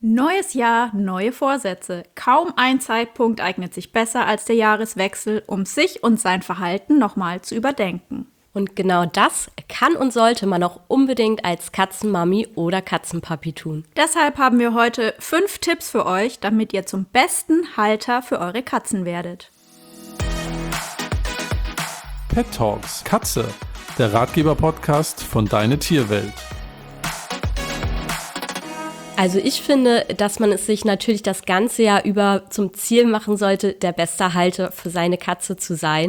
Neues Jahr, neue Vorsätze. Kaum ein Zeitpunkt eignet sich besser als der Jahreswechsel, um sich und sein Verhalten nochmal zu überdenken. Und genau das kann und sollte man auch unbedingt als Katzenmami oder Katzenpapi tun. Deshalb haben wir heute 5 Tipps für euch, damit ihr zum besten Halter für eure Katzen werdet. Pet Talks Katze, der Ratgeber-Podcast von Deine Tierwelt. Also ich finde, dass man es sich natürlich das ganze Jahr über zum Ziel machen sollte, der beste Halter für seine Katze zu sein.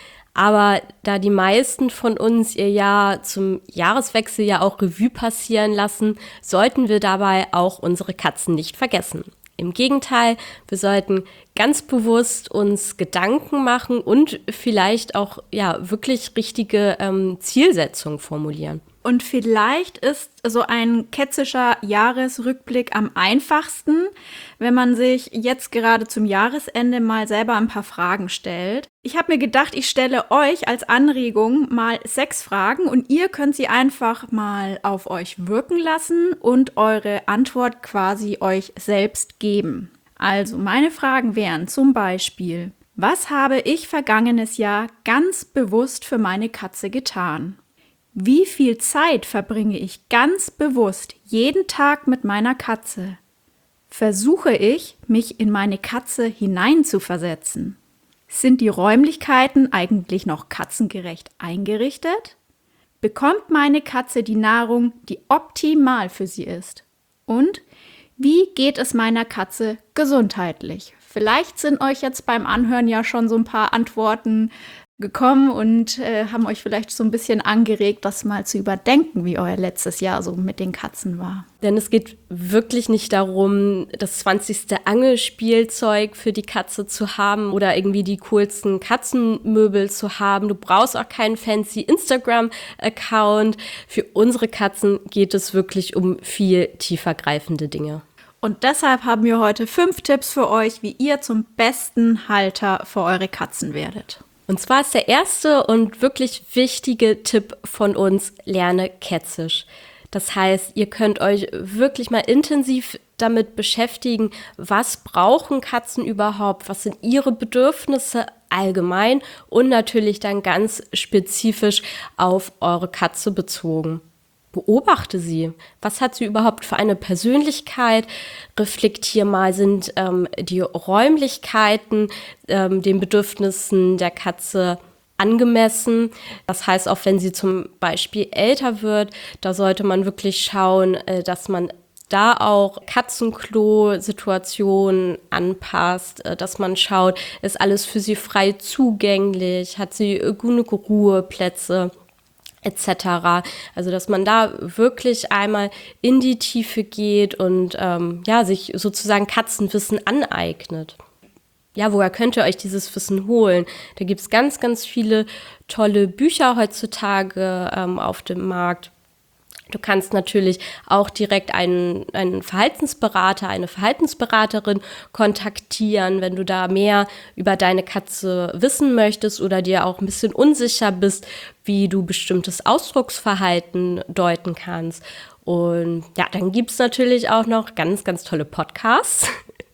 Aber da die meisten von uns ihr Jahr zum Jahreswechsel ja auch Revue passieren lassen, sollten wir dabei auch unsere Katzen nicht vergessen. Im Gegenteil, wir sollten ganz bewusst uns Gedanken machen und vielleicht auch wirklich richtige Zielsetzungen formulieren. Und vielleicht ist so ein ketzischer Jahresrückblick am einfachsten, wenn man sich jetzt gerade zum Jahresende mal selber ein paar Fragen stellt. Ich habe mir gedacht, ich stelle euch als Anregung mal 6 Fragen und ihr könnt sie einfach mal auf euch wirken lassen und eure Antwort quasi euch selbst geben. Also meine Fragen wären zum Beispiel: Was habe ich vergangenes Jahr ganz bewusst für meine Katze getan? Wie viel Zeit verbringe ich ganz bewusst jeden Tag mit meiner Katze? Versuche ich, mich in meine Katze hineinzuversetzen? Sind die Räumlichkeiten eigentlich noch katzengerecht eingerichtet? Bekommt meine Katze die Nahrung, die optimal für sie ist? Und wie geht es meiner Katze gesundheitlich? Vielleicht sind euch jetzt beim Anhören ja schon so ein paar Antworten gekommen und haben euch vielleicht so ein bisschen angeregt, das mal zu überdenken, wie euer letztes Jahr so mit den Katzen war. Denn es geht wirklich nicht darum, das 20. Angelspielzeug für die Katze zu haben oder irgendwie die coolsten Katzenmöbel zu haben. Du brauchst auch keinen fancy Instagram-Account. Für unsere Katzen geht es wirklich um viel tiefergreifende Dinge. Und deshalb haben wir heute 5 Tipps für euch, wie ihr zum besten Halter für eure Katzen werdet. Und zwar ist der erste und wirklich wichtige Tipp von uns: Lerne Kätzisch. Das heißt, ihr könnt euch wirklich mal intensiv damit beschäftigen, was brauchen Katzen überhaupt, was sind ihre Bedürfnisse allgemein und natürlich dann ganz spezifisch auf eure Katze bezogen. Beobachte sie. Was hat sie überhaupt für eine Persönlichkeit? Reflektier mal, sind die Räumlichkeiten den Bedürfnissen der Katze angemessen? Das heißt, auch wenn sie zum Beispiel älter wird, da sollte man wirklich schauen, dass man da auch Katzenklo-Situationen anpasst, dass man schaut, ist alles für sie frei zugänglich? Hat sie genug Ruheplätze? Etc. Also, dass man da wirklich einmal in die Tiefe geht und sich sozusagen Katzenwissen aneignet. Ja, woher könnt ihr euch dieses Wissen holen? Da gibt es ganz, ganz viele tolle Bücher heutzutage auf dem Markt. Du kannst natürlich auch direkt einen Verhaltensberater, eine Verhaltensberaterin kontaktieren, wenn du da mehr über deine Katze wissen möchtest oder dir auch ein bisschen unsicher bist, wie du bestimmtes Ausdrucksverhalten deuten kannst. Und ja, dann gibt es natürlich auch noch ganz, ganz tolle Podcasts.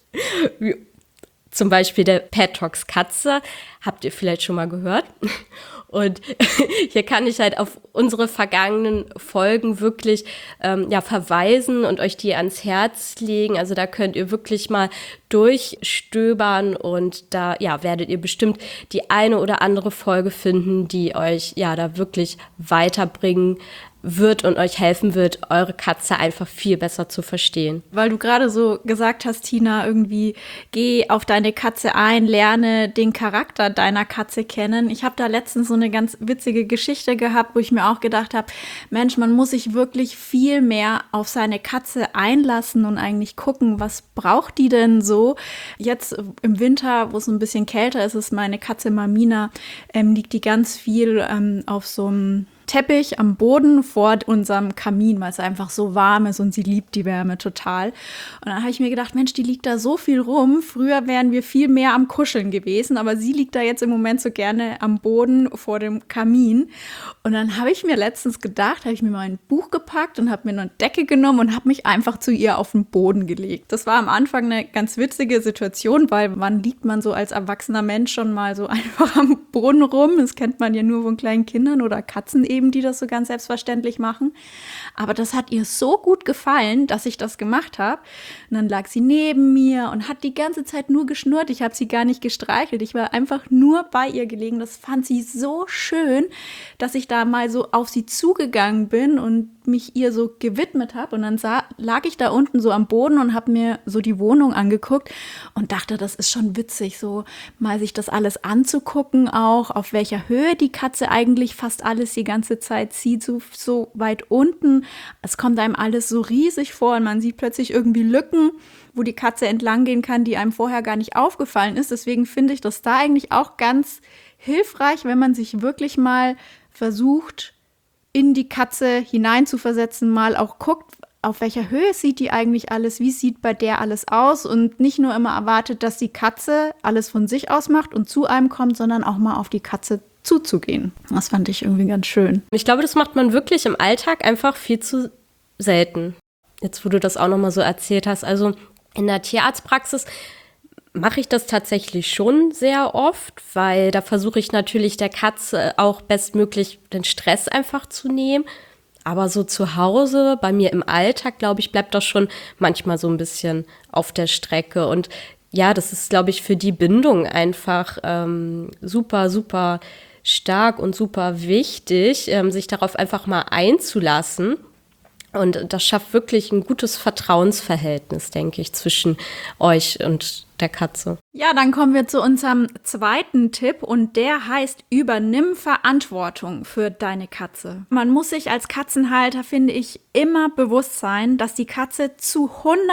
Zum Beispiel der Pet Talks Katze, habt ihr vielleicht schon mal gehört. Und hier kann ich halt auf unsere vergangenen Folgen wirklich verweisen und euch die ans Herz legen. Also da könnt ihr wirklich mal durchstöbern und da werdet ihr bestimmt die eine oder andere Folge finden, die euch da wirklich weiterbringen wird und euch helfen wird, eure Katze einfach viel besser zu verstehen. Weil du gerade so gesagt hast, Tina, irgendwie geh auf deine Katze ein, lerne den Charakter deiner Katze kennen. Ich habe da letztens so eine ganz witzige Geschichte gehabt, wo ich mir auch gedacht habe, Mensch, man muss sich wirklich viel mehr auf seine Katze einlassen und eigentlich gucken, was braucht die denn so? Jetzt im Winter, wo es ein bisschen kälter ist, ist meine Katze Mamina, liegt die ganz viel auf so einem Teppich am Boden vor unserem Kamin, weil es einfach so warm ist und sie liebt die Wärme total. Und dann habe ich mir gedacht, Mensch, die liegt da so viel rum. Früher wären wir viel mehr am Kuscheln gewesen, aber sie liegt da jetzt im Moment so gerne am Boden vor dem Kamin. Und dann habe ich mir letztens gedacht, habe ich mir mal ein Buch gepackt und habe mir eine Decke genommen und habe mich einfach zu ihr auf den Boden gelegt. Das war am Anfang eine ganz witzige Situation, weil wann liegt man so als erwachsener Mensch schon mal so einfach am Boden rum? Das kennt man ja nur von kleinen Kindern oder Katzen eben, die das so ganz selbstverständlich machen. Aber das hat ihr so gut gefallen, dass ich das gemacht habe. Und dann lag sie neben mir und hat die ganze Zeit nur geschnurrt. Ich habe sie gar nicht gestreichelt. Ich war einfach nur bei ihr gelegen. Das fand sie so schön, dass ich da mal so auf sie zugegangen bin und mich ihr so gewidmet habe. Und dann lag ich da unten so am Boden und habe mir so die Wohnung angeguckt und dachte, das ist schon witzig, so mal sich das alles anzugucken, auch auf welcher Höhe die Katze eigentlich fast alles die ganze Zeit sieht, so weit unten. Es kommt einem alles so riesig vor und man sieht plötzlich irgendwie Lücken, wo die Katze entlang gehen kann, die einem vorher gar nicht aufgefallen ist. Deswegen finde ich das da eigentlich auch ganz hilfreich, wenn man sich wirklich mal versucht, in die Katze hineinzuversetzen, mal auch guckt, auf welcher Höhe sieht die eigentlich alles, wie sieht bei der alles aus und nicht nur immer erwartet, dass die Katze alles von sich aus macht und zu einem kommt, sondern auch mal auf die Katze zuzugehen. Das fand ich irgendwie ganz schön. Ich glaube, das macht man wirklich im Alltag einfach viel zu selten. Jetzt, wo du das auch nochmal so erzählt hast. Also in der Tierarztpraxis mache ich das tatsächlich schon sehr oft, weil da versuche ich natürlich der Katze auch bestmöglich den Stress einfach zu nehmen. Aber so zu Hause, bei mir im Alltag, glaube ich, bleibt das schon manchmal so ein bisschen auf der Strecke. Und ja, das ist, glaube ich, für die Bindung einfach super, super stark und super wichtig, sich darauf einfach mal einzulassen. Und das schafft wirklich ein gutes Vertrauensverhältnis, denke ich, zwischen euch und der Katze. Ja, dann kommen wir zu unserem zweiten Tipp und der heißt: Übernimm Verantwortung für deine Katze. Man muss sich als Katzenhalter, finde ich, immer bewusst sein, dass die Katze zu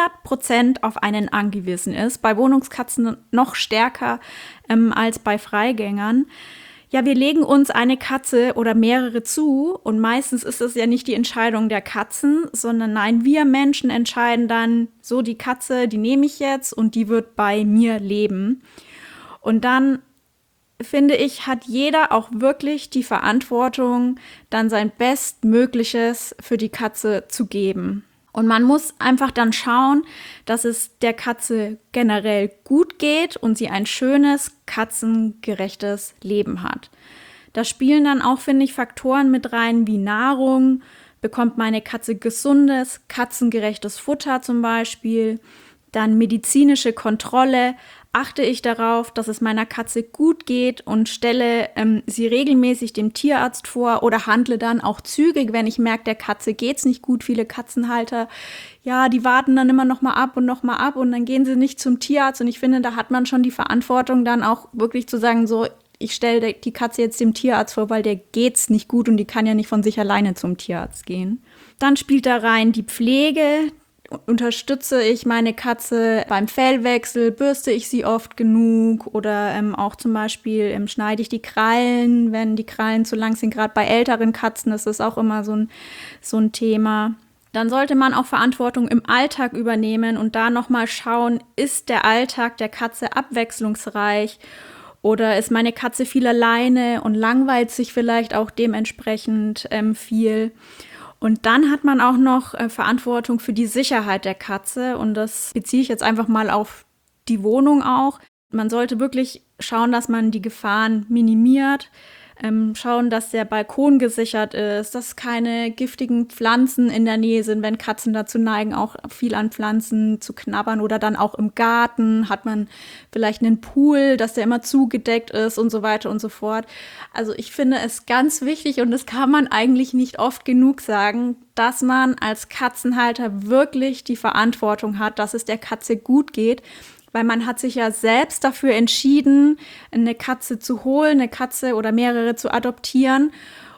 100% auf einen angewiesen ist. Bei Wohnungskatzen noch stärker als bei Freigängern. Ja, wir legen uns eine Katze oder mehrere zu und meistens ist es ja nicht die Entscheidung der Katzen, sondern nein, wir Menschen entscheiden dann, so die Katze, die nehme ich jetzt und die wird bei mir leben. Und dann, finde ich, hat jeder auch wirklich die Verantwortung, dann sein Bestmögliches für die Katze zu geben. Und man muss einfach dann schauen, dass es der Katze generell gut geht und sie ein schönes, katzengerechtes Leben hat. Da spielen dann auch, finde ich, Faktoren mit rein wie Nahrung. Bekommt meine Katze gesundes, katzengerechtes Futter zum Beispiel? Dann medizinische Kontrolle. Achte ich darauf, dass es meiner Katze gut geht und stelle sie regelmäßig dem Tierarzt vor oder handle dann auch zügig, wenn ich merke, der Katze geht's nicht gut. Viele Katzenhalter, ja, die warten dann immer noch mal ab und dann gehen sie nicht zum Tierarzt. Und ich finde, da hat man schon die Verantwortung dann auch wirklich zu sagen, so, ich stelle die Katze jetzt dem Tierarzt vor, weil der geht's nicht gut und die kann ja nicht von sich alleine zum Tierarzt gehen. Dann spielt da rein die Pflege. Unterstütze ich meine Katze beim Fellwechsel, bürste ich sie oft genug oder auch zum Beispiel schneide ich die Krallen, wenn die Krallen zu lang sind. Gerade bei älteren Katzen ist das auch immer so ein Thema. Dann sollte man auch Verantwortung im Alltag übernehmen und da nochmal schauen, ist der Alltag der Katze abwechslungsreich oder ist meine Katze viel alleine und langweilt sich vielleicht auch dementsprechend viel. Und dann hat man auch noch Verantwortung für die Sicherheit der Katze und das beziehe ich jetzt einfach mal auf die Wohnung auch. Man sollte wirklich schauen, dass man die Gefahren minimiert, schauen, dass der Balkon gesichert ist, dass keine giftigen Pflanzen in der Nähe sind, wenn Katzen dazu neigen, auch viel an Pflanzen zu knabbern oder dann auch im Garten hat man vielleicht einen Pool, dass der immer zugedeckt ist und so weiter und so fort. Also ich finde es ganz wichtig und das kann man eigentlich nicht oft genug sagen, dass man als Katzenhalter wirklich die Verantwortung hat, dass es der Katze gut geht. Weil man hat sich ja selbst dafür entschieden, eine Katze zu holen, eine Katze oder mehrere zu adoptieren.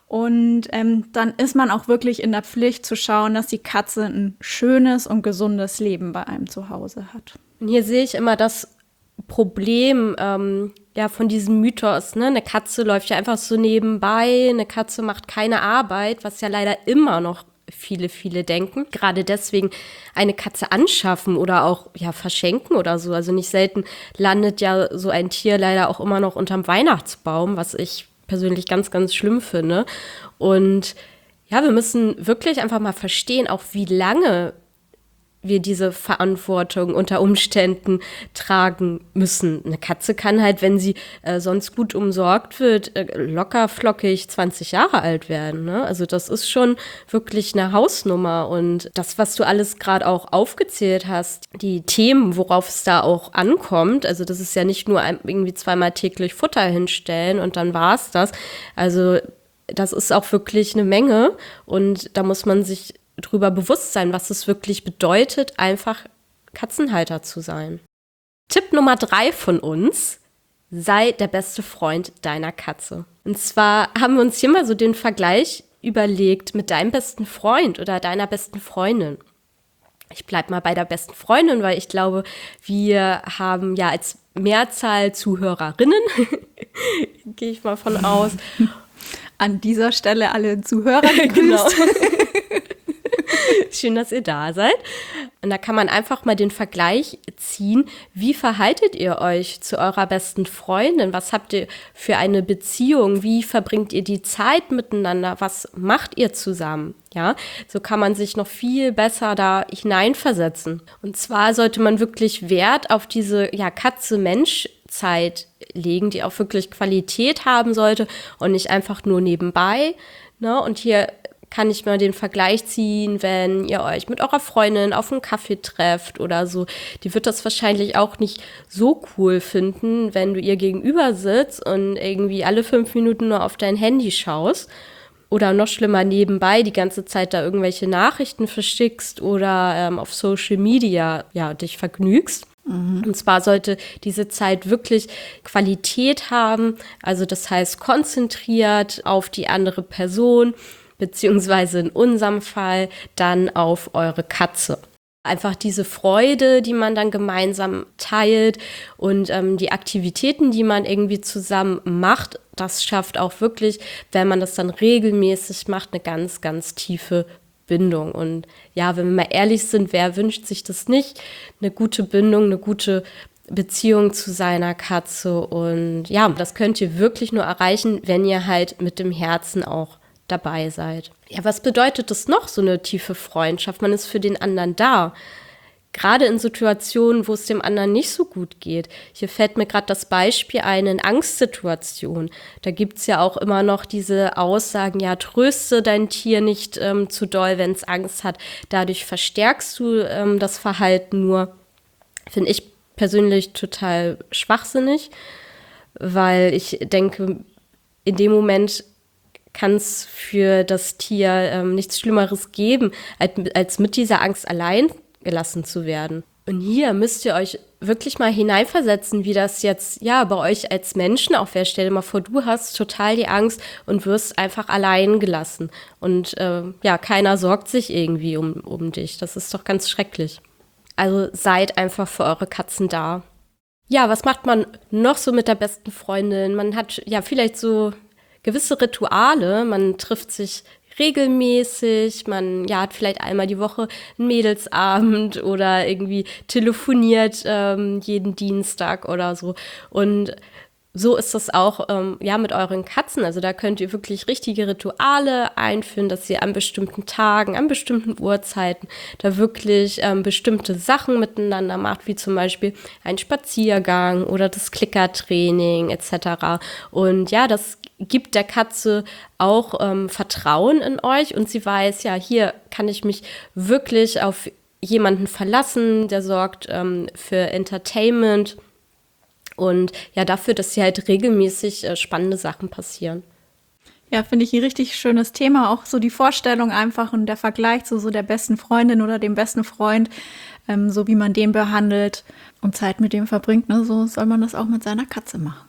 Und dann ist man auch wirklich in der Pflicht zu schauen, dass die Katze ein schönes und gesundes Leben bei einem zu Hause hat. Und hier sehe ich immer das Problem, von diesem Mythos, ne? Eine Katze läuft ja einfach so nebenbei, eine Katze macht keine Arbeit, was ja leider immer noch viele denken. Gerade deswegen eine Katze anschaffen oder auch verschenken oder so. Also nicht selten landet ja so ein Tier leider auch immer noch unterm Weihnachtsbaum, was ich persönlich ganz, ganz schlimm finde. Und ja, wir müssen wirklich einfach mal verstehen, auch wie lange wir diese Verantwortung unter Umständen tragen müssen. Eine Katze kann halt, wenn sie sonst gut umsorgt wird, locker flockig 20 Jahre alt werden. Ne? Also das ist schon wirklich eine Hausnummer. Und das, was du alles gerade auch aufgezählt hast, die Themen, worauf es da auch ankommt, also das ist ja nicht nur irgendwie 2-mal täglich Futter hinstellen und dann war es das. Also das ist auch wirklich eine Menge und da muss man sich drüber bewusst sein, was es wirklich bedeutet, einfach Katzenhalter zu sein. Tipp Nummer 3 von uns: Sei der beste Freund deiner Katze. Und zwar haben wir uns hier mal so den Vergleich überlegt mit deinem besten Freund oder deiner besten Freundin. Ich bleibe mal bei der besten Freundin, weil ich glaube, wir haben ja als Mehrzahl Zuhörerinnen, gehe ich mal von aus. An dieser Stelle alle Zuhörer gegrüßt. Genau. Schön, dass ihr da seid. Und da kann man einfach mal den Vergleich ziehen. Wie verhaltet ihr euch zu eurer besten Freundin? Was habt ihr für eine Beziehung? Wie verbringt ihr die Zeit miteinander? Was macht ihr zusammen? Ja, so kann man sich noch viel besser da hineinversetzen. Und zwar sollte man wirklich Wert auf diese Katze-Mensch-Zeit legen, die auch wirklich Qualität haben sollte und nicht einfach nur nebenbei. Ne? Und hier kann ich mal den Vergleich ziehen, wenn ihr euch mit eurer Freundin auf einen Kaffee trefft oder so. Die wird das wahrscheinlich auch nicht so cool finden, wenn du ihr gegenüber sitzt und irgendwie alle 5 Minuten nur auf dein Handy schaust. Oder noch schlimmer, nebenbei die ganze Zeit da irgendwelche Nachrichten verschickst oder auf Social Media dich vergnügst. Und zwar sollte diese Zeit wirklich Qualität haben, also das heißt konzentriert auf die andere Person, beziehungsweise in unserem Fall dann auf eure Katze. Einfach diese Freude, die man dann gemeinsam teilt und die Aktivitäten, die man irgendwie zusammen macht, das schafft auch wirklich, wenn man das dann regelmäßig macht, eine ganz, ganz tiefe Bindung. Und ja, wenn wir mal ehrlich sind, wer wünscht sich das nicht? Eine gute Bindung, eine gute Beziehung zu seiner Katze. Und ja, das könnt ihr wirklich nur erreichen, wenn ihr halt mit dem Herzen auch dabei seid. Ja, was bedeutet das noch, so eine tiefe Freundschaft? Man ist für den anderen da. Gerade in Situationen, wo es dem anderen nicht so gut geht. Hier fällt mir gerade das Beispiel ein in Angstsituationen. Da gibt es ja auch immer noch diese Aussagen, ja, tröste dein Tier nicht zu doll, wenn es Angst hat. Dadurch verstärkst du das Verhalten nur. Finde ich persönlich total schwachsinnig, weil ich denke, in dem Moment kann es für das Tier nichts Schlimmeres geben, als mit dieser Angst allein gelassen zu werden. Und hier müsst ihr euch wirklich mal hineinversetzen, wie das jetzt bei euch als Menschen auch wäre. Stell dir mal vor, du hast total die Angst und wirst einfach allein gelassen. Und keiner sorgt sich irgendwie um dich. Das ist doch ganz schrecklich. Also seid einfach für eure Katzen da. Ja, was macht man noch so mit der besten Freundin? Man hat vielleicht so gewisse Rituale, man trifft sich regelmäßig, man hat vielleicht einmal die Woche einen Mädelsabend oder irgendwie telefoniert jeden Dienstag oder so. Und so ist das auch mit euren Katzen. Also da könnt ihr wirklich richtige Rituale einführen, dass ihr an bestimmten Tagen, an bestimmten Uhrzeiten da wirklich bestimmte Sachen miteinander macht, wie zum Beispiel ein Spaziergang oder das Klickertraining etc. Und das gibt der Katze auch Vertrauen in euch und sie weiß, hier kann ich mich wirklich auf jemanden verlassen, der sorgt für Entertainment und dafür, dass hier halt regelmäßig spannende Sachen passieren. Ja, finde ich ein richtig schönes Thema, auch so die Vorstellung einfach und der Vergleich zu so der besten Freundin oder dem besten Freund, so wie man den behandelt und Zeit mit dem verbringt, ne? So soll man das auch mit seiner Katze machen.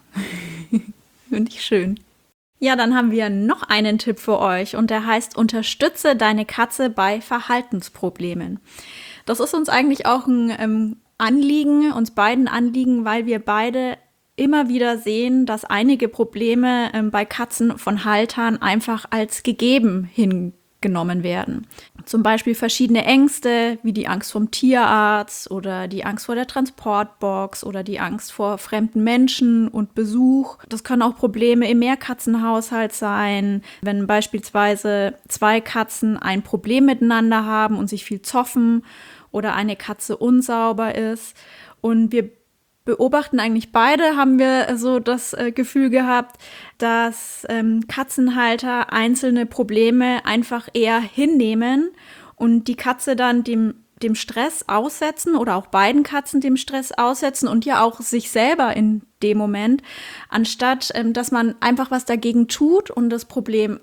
Finde ich schön. Ja, dann haben wir noch einen Tipp für euch und der heißt, unterstütze deine Katze bei Verhaltensproblemen. Das ist uns eigentlich auch ein Anliegen, uns beiden Anliegen, weil wir beide immer wieder sehen, dass einige Probleme bei Katzen von Haltern einfach als gegeben hingenommen werden. Zum Beispiel verschiedene Ängste, wie die Angst vom Tierarzt oder die Angst vor der Transportbox oder die Angst vor fremden Menschen und Besuch. Das können auch Probleme im Mehrkatzenhaushalt sein, wenn beispielsweise 2 Katzen ein Problem miteinander haben und sich viel zoffen oder eine Katze unsauber ist. Und wir beobachten eigentlich beide, haben wir so das Gefühl gehabt, dass Katzenhalter einzelne Probleme einfach eher hinnehmen und die Katze dann dem Stress aussetzen oder auch beiden Katzen dem Stress aussetzen und ja auch sich selber in dem Moment, anstatt dass man einfach was dagegen tut und das Problem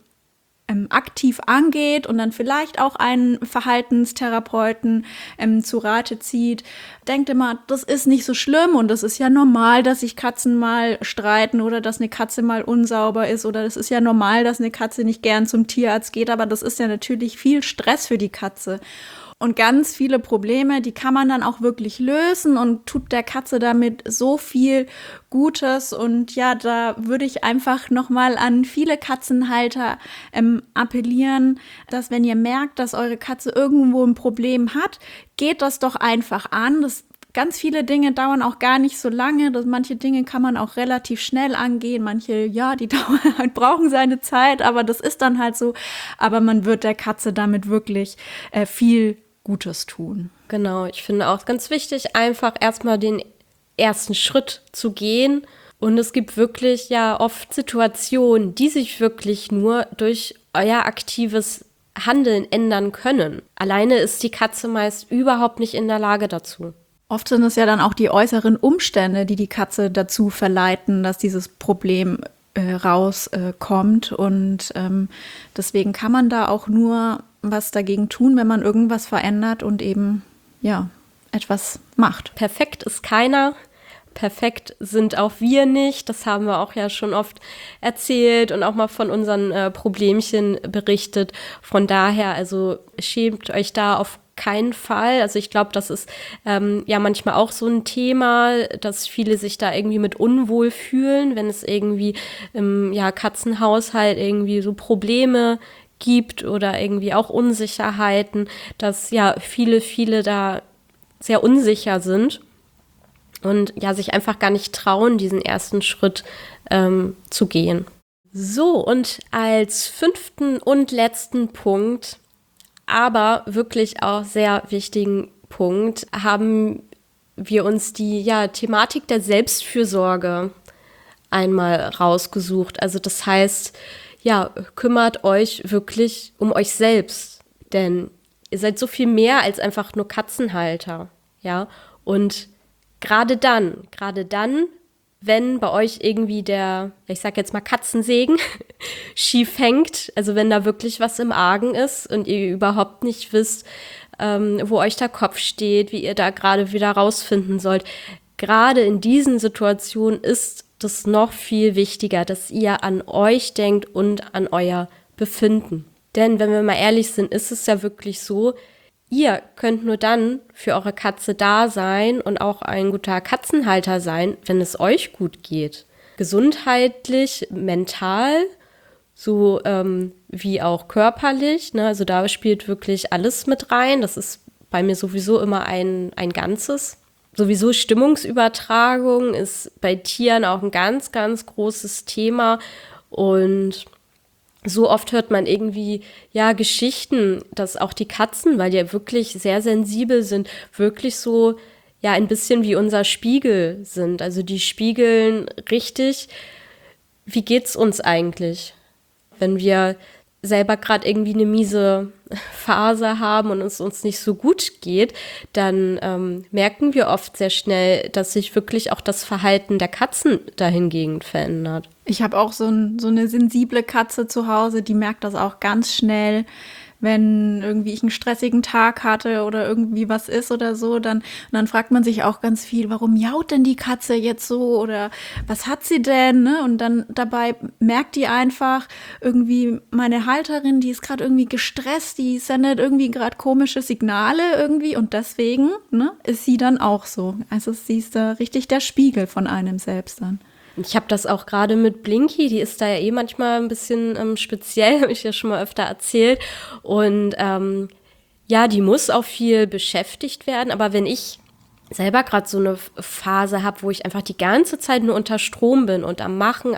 aktiv angeht und dann vielleicht auch einen Verhaltenstherapeuten zu Rate zieht. Denkt immer, das ist nicht so schlimm und das ist ja normal, dass sich Katzen mal streiten oder dass eine Katze mal unsauber ist oder es ist ja normal, dass eine Katze nicht gern zum Tierarzt geht, aber das ist ja natürlich viel Stress für die Katze. Und ganz viele Probleme, die kann man dann auch wirklich lösen und tut der Katze damit so viel Gutes. Und ja, da würde ich einfach nochmal an viele Katzenhalter appellieren, dass wenn ihr merkt, dass eure Katze irgendwo ein Problem hat, geht das doch einfach an. Ganz viele Dinge dauern auch gar nicht so lange. Manche Dinge kann man auch relativ schnell angehen. Manche, ja, die brauchen seine Zeit, aber das ist dann halt so. Aber man wird der Katze damit wirklich viel Gutes tun. Genau, ich finde auch ganz wichtig, einfach erstmal den ersten Schritt zu gehen. Und es gibt wirklich ja oft Situationen, die sich wirklich nur durch euer aktives Handeln ändern können. Alleine ist die Katze meist überhaupt nicht in der Lage dazu. Oft sind es ja dann auch die äußeren Umstände, die Katze dazu verleiten, dass dieses Problem rauskommt. Und deswegen kann man da auch nur was dagegen tun, wenn man irgendwas verändert und eben, ja, etwas macht. Perfekt ist keiner. Perfekt sind auch wir nicht. Das haben wir auch ja schon oft erzählt und auch mal von unseren Problemchen berichtet. Von daher, also schämt euch da auf keinen Fall. Also ich glaube, das ist ja manchmal auch so ein Thema, dass viele sich da irgendwie mit unwohl fühlen, wenn es irgendwie im Katzenhaushalt irgendwie so Probleme gibt oder irgendwie auch Unsicherheiten, dass ja viele da sehr unsicher sind und ja sich einfach gar nicht trauen, diesen ersten Schritt zu gehen. So, und als 5. und letzten Punkt, aber wirklich auch sehr wichtigen Punkt, haben wir uns die Thematik der Selbstfürsorge einmal rausgesucht. Also das heißt, kümmert euch wirklich um euch selbst, denn ihr seid so viel mehr als einfach nur Katzenhalter, ja, und gerade dann, wenn bei euch irgendwie der, ich sag jetzt mal Katzensegen, schief hängt, also wenn da wirklich was im Argen ist und ihr überhaupt nicht wisst, wo euch der Kopf steht, wie ihr da gerade wieder rausfinden sollt, gerade in diesen Situationen ist das noch viel wichtiger, dass ihr an euch denkt und an euer Befinden. Denn wenn wir mal ehrlich sind, ist es ja wirklich so, ihr könnt nur dann für eure Katze da sein und auch ein guter Katzenhalter sein, wenn es euch gut geht. Gesundheitlich, mental, so wie auch körperlich, ne? Also da spielt wirklich alles mit rein. Das ist bei mir sowieso immer ein Ganzes. Sowieso Stimmungsübertragung ist bei Tieren auch ein ganz, ganz großes Thema. Und so oft hört man irgendwie, Geschichten, dass auch die Katzen, weil die ja wirklich sehr sensibel sind, wirklich so, ein bisschen wie unser Spiegel sind. Also die spiegeln richtig, wie geht's uns eigentlich? Wenn wir selber gerade irgendwie eine miese Phase haben und es uns nicht so gut geht, dann merken wir oft sehr schnell, dass sich wirklich auch das Verhalten der Katzen dahingegen verändert. Ich habe auch so eine sensible Katze zu Hause, die merkt das auch ganz schnell, wenn irgendwie ich einen stressigen Tag hatte oder irgendwie was ist oder so, dann fragt man sich auch ganz viel, warum miaut denn die Katze jetzt so oder was hat sie denn, ne? Und dann dabei merkt die einfach irgendwie, meine Halterin, die ist gerade irgendwie gestresst, die sendet irgendwie gerade komische Signale irgendwie und deswegen, ne, ist sie dann auch so. Also sie ist da richtig der Spiegel von einem selbst dann. Ich habe das auch gerade mit Blinky, die ist da ja manchmal ein bisschen speziell, habe ich ja schon mal öfter erzählt. Und ja, die muss auch viel beschäftigt werden, aber wenn ich selber gerade so eine Phase habe, wo ich einfach die ganze Zeit nur unter Strom bin und am Machen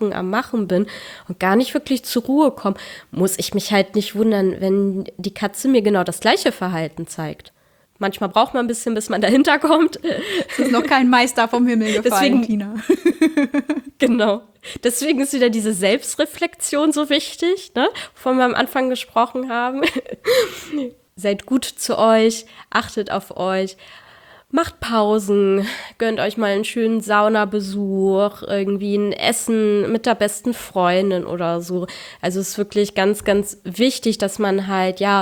bin und gar nicht wirklich zur Ruhe komme, muss ich mich halt nicht wundern, wenn die Katze mir genau das gleiche Verhalten zeigt. Manchmal braucht man ein bisschen, bis man dahinter kommt. Es ist noch kein Meister vom Himmel gefallen, Tina. Genau. Deswegen ist wieder diese Selbstreflexion so wichtig, ne, wovon wir am Anfang gesprochen haben. Seid gut zu euch, achtet auf euch, macht Pausen, gönnt euch mal einen schönen Saunabesuch, irgendwie ein Essen mit der besten Freundin oder so. Also es ist wirklich ganz, ganz wichtig, dass man halt, ja,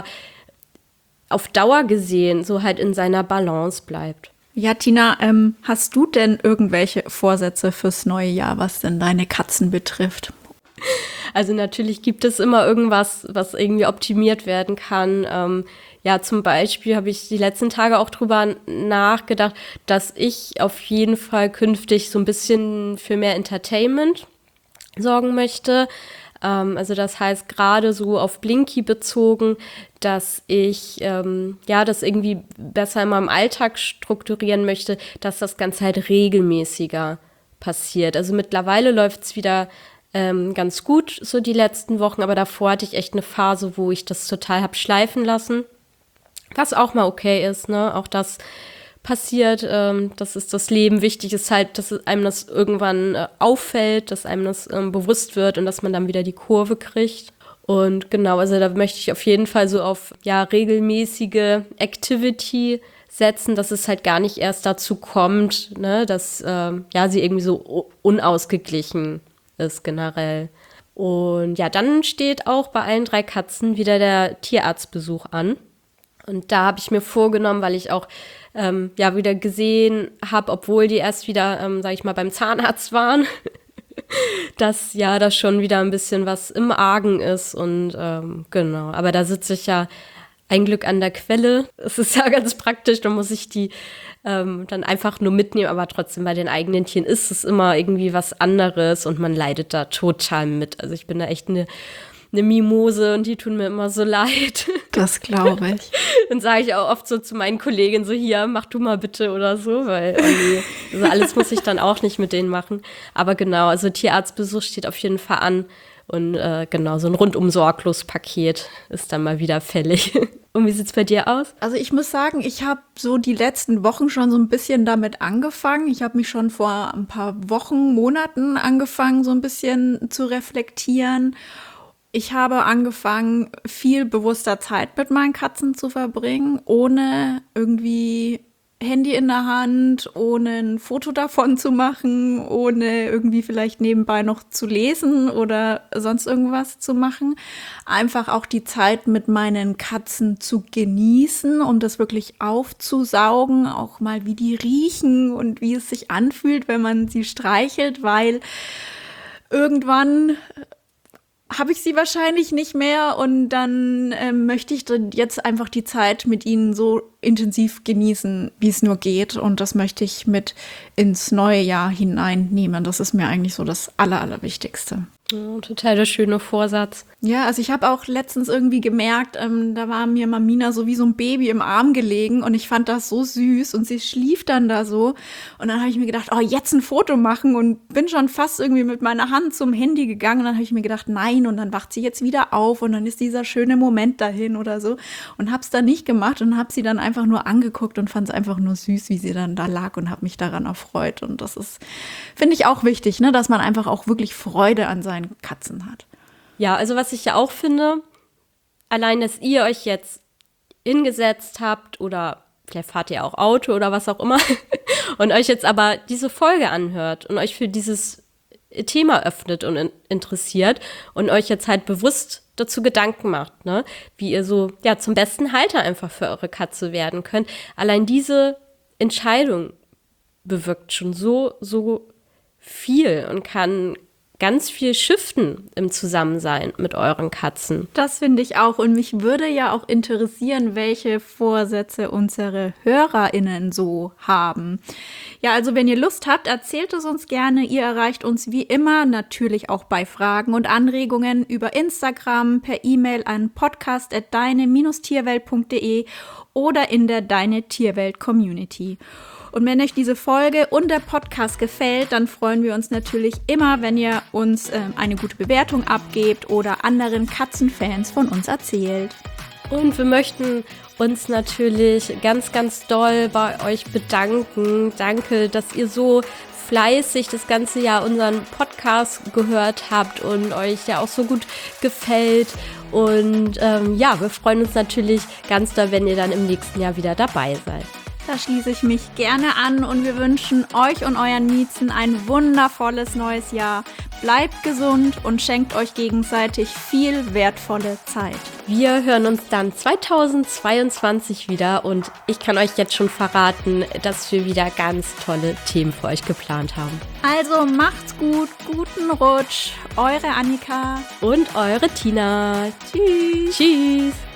auf Dauer gesehen so halt in seiner Balance bleibt. Ja, Tina, hast du denn irgendwelche Vorsätze fürs neue Jahr, was denn deine Katzen betrifft? Also natürlich gibt es immer irgendwas, was irgendwie optimiert werden kann. Ja, zum Beispiel habe ich die letzten Tage auch drüber nachgedacht, dass ich auf jeden Fall künftig so ein bisschen für mehr Entertainment sorgen möchte. Also das heißt gerade so auf Blinky bezogen, dass ich das irgendwie besser in meinem Alltag strukturieren möchte, dass das Ganze halt regelmäßiger passiert. Also mittlerweile läuft es wieder ganz gut, so die letzten Wochen, aber davor hatte ich echt eine Phase, wo ich das total habe schleifen lassen, was auch mal okay ist, ne? Auch das passiert, das ist das Leben. Wichtig ist halt, dass einem das irgendwann auffällt, dass einem das bewusst wird und dass man dann wieder die Kurve kriegt. Und genau, also da möchte ich auf jeden Fall so auf regelmäßige Activity setzen, dass es halt gar nicht erst dazu kommt, ne, dass sie irgendwie so unausgeglichen ist generell. Und ja, dann steht auch bei allen 3 Katzen wieder der Tierarztbesuch an. Und da habe ich mir vorgenommen, weil ich auch wieder gesehen habe, obwohl die erst wieder, sage ich mal, beim Zahnarzt waren, dass ja da schon wieder ein bisschen was im Argen ist. Und genau, aber da sitze ich ja ein Glück an der Quelle. Es ist ja ganz praktisch, da muss ich die dann einfach nur mitnehmen, aber trotzdem bei den eigenen Tieren ist es immer irgendwie was anderes und man leidet da total mit. Also ich bin da echt eine Mimose und die tun mir immer so leid. Das glaube ich. Dann sage ich auch oft so zu meinen Kolleginnen so, hier, mach du mal bitte oder so, weil also alles muss ich dann auch nicht mit denen machen. Aber genau, also Tierarztbesuch steht auf jeden Fall an und genau, so ein rundum sorglos Paket ist dann mal wieder fällig. Und wie sieht's bei dir aus? Also ich muss sagen, ich habe so die letzten Wochen schon so ein bisschen damit angefangen. Ich habe mich schon vor ein paar Wochen, Monaten angefangen, so ein bisschen zu reflektieren. Ich habe angefangen, viel bewusster Zeit mit meinen Katzen zu verbringen, ohne irgendwie Handy in der Hand, ohne ein Foto davon zu machen, ohne irgendwie vielleicht nebenbei noch zu lesen oder sonst irgendwas zu machen. Einfach auch die Zeit mit meinen Katzen zu genießen, um das wirklich aufzusaugen, auch mal wie die riechen und wie es sich anfühlt, wenn man sie streichelt, weil irgendwann habe ich sie wahrscheinlich nicht mehr und dann möchte ich dann jetzt einfach die Zeit mit ihnen so intensiv genießen, wie es nur geht, und das möchte ich mit ins neue Jahr hineinnehmen. Das ist mir eigentlich so das Allerwichtigste. Ja, total der schöne Vorsatz. Ja, also ich habe auch letztens irgendwie gemerkt, da war mir Mamina so wie so ein Baby im Arm gelegen und ich fand das so süß und sie schlief dann da so und dann habe ich mir gedacht, oh, jetzt ein Foto machen, und bin schon fast irgendwie mit meiner Hand zum Handy gegangen und dann habe ich mir gedacht, nein, und dann wacht sie jetzt wieder auf und dann ist dieser schöne Moment dahin oder so, und habe es dann nicht gemacht und habe sie dann einfach nur angeguckt und fand es einfach nur süß, wie sie dann da lag, und habe mich daran erfreut, und das ist, finde ich, auch wichtig, ne, dass man einfach auch wirklich Freude an seinen Katzen hat. Ja, also was ich ja auch finde, allein, dass ihr euch jetzt hingesetzt habt oder vielleicht fahrt ihr auch Auto oder was auch immer und euch jetzt aber diese Folge anhört und euch für dieses Thema öffnet und interessiert und euch jetzt halt bewusst dazu Gedanken macht, ne, wie ihr so zum besten Halter einfach für eure Katze werden könnt. Allein diese Entscheidung bewirkt schon so viel und kann ganz viel shiften im Zusammensein mit euren Katzen. Das finde ich auch. Und mich würde ja auch interessieren, welche Vorsätze unsere HörerInnen so haben. Ja, also wenn ihr Lust habt, erzählt es uns gerne. Ihr erreicht uns wie immer natürlich auch bei Fragen und Anregungen über Instagram, per E-Mail an podcast@deine-tierwelt.de oder in der Deine Tierwelt Community. Und wenn euch diese Folge und der Podcast gefällt, dann freuen wir uns natürlich immer, wenn ihr uns eine gute Bewertung abgebt oder anderen Katzenfans von uns erzählt. Und wir möchten uns natürlich ganz, ganz doll bei euch bedanken. Danke, dass ihr so fleißig das ganze Jahr unseren Podcast gehört habt und euch ja auch so gut gefällt. Und wir freuen uns natürlich ganz doll, wenn ihr dann im nächsten Jahr wieder dabei seid. Da schließe ich mich gerne an und wir wünschen euch und euren Miezen ein wundervolles neues Jahr. Bleibt gesund und schenkt euch gegenseitig viel wertvolle Zeit. Wir hören uns dann 2022 wieder und ich kann euch jetzt schon verraten, dass wir wieder ganz tolle Themen für euch geplant haben. Also macht's gut, guten Rutsch. Eure Annika und eure Tina. Tschüss. Tschüss.